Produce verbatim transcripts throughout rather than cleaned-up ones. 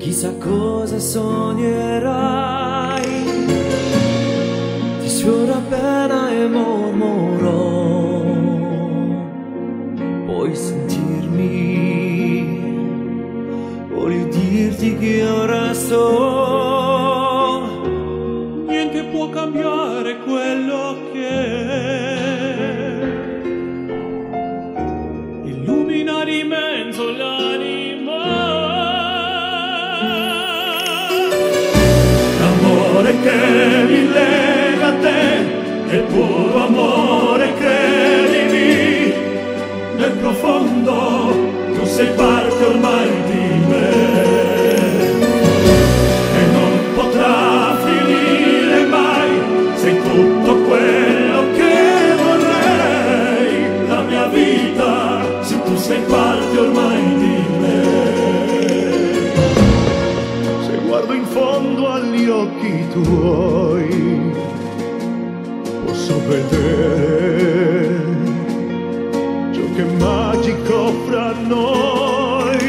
chissà cosa sognerai, ti sfiora appena e mormorò, puoi sentirmi, voglio dirti che ora so, niente può cambiare quello che è, illumina di mezzo l'anima, l'amore che mi lega a te, è puro amore, credimi, nel profondo tu sei parte ormai di me e non potrà finire mai, sei tutto quello che vorrei, la mia vita, se tu sei parte ormai di me. Se guardo in fondo agli occhi tuoi posso vedere ciò che è magico fra noi,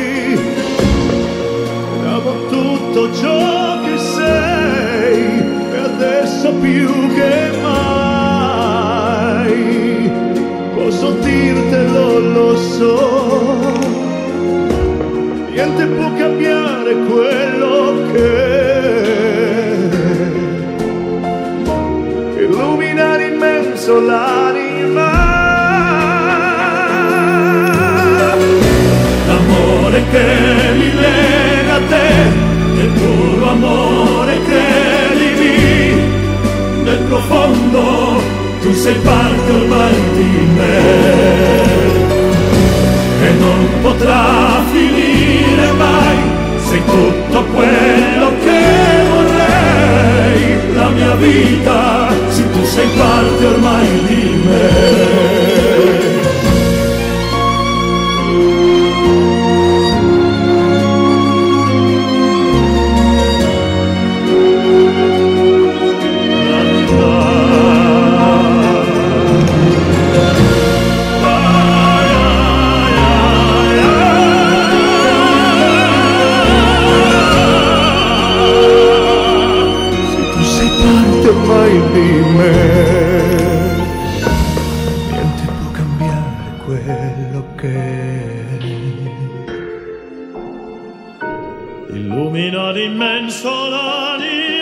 amo tutto ciò che sei e adesso più che mai posso dirtelo, lo so, niente può cambiare quello che è, illumina l'immenso l'anima, l'amore che mi lega a te, nel puro amore, credimi, nel profondo tu sei parte ormai di me e non potrà finire mai, sei tutto quello che vorrei, la mia vita, se tu sei parte ormai di me. ormai di me, niente può cambiare quello che è, illumina l'immenso l'anima.